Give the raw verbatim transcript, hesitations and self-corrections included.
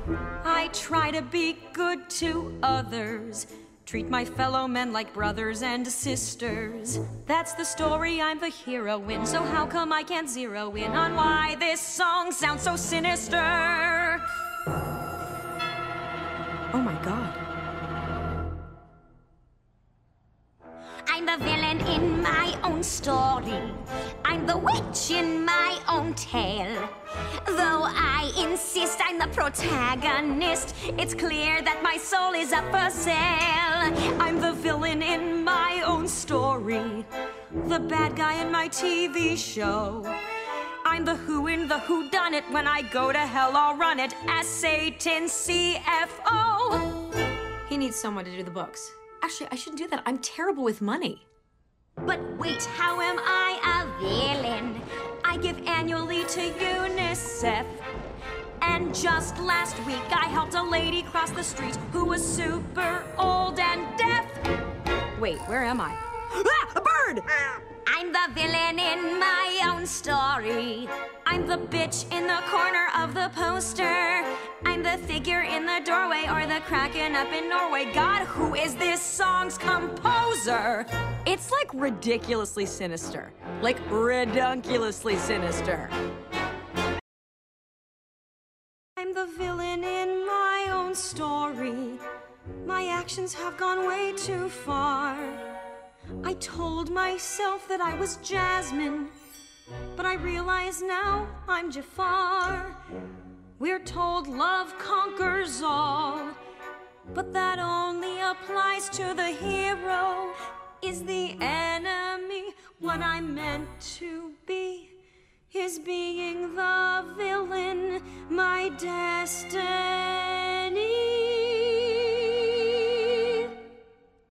I try to be good to others, treat my fellow men like brothers and sisters. That's the story, I'm the hero in. So how come I can't zero in on why this song sounds so sinister? Oh my God. I'm the villain in my own story. I'm the witch in my own tale. Though I insist I'm the protagonist, it's clear that my soul is up for sale. I'm the villain in my own story, the bad guy in my T V show. I'm the who in the whodunit. When I go to hell, I'll run it as Satan C F O. He needs someone to do the books. Actually, I shouldn't do that. I'm terrible with money. But wait, how am I a villain? I give annually to UNICEF. And just last week, I helped a lady cross the street who was super old and deaf. Wait, where am I? Ah, a bird! I'm the villain in my own story. I'm the bitch in the corner of the poster. I'm the figure in the doorway or the kraken up in Norway. God, who is this song's composer? It's like ridiculously sinister. Like redunculously sinister. I'm the villain in my own story. My actions have gone way too far. I told myself that I was Jasmine, but I realize now I'm Jafar. We're told love conquers all, but that only applies to the hero. Is the enemy what I'm meant to be? Is being the villain my destiny?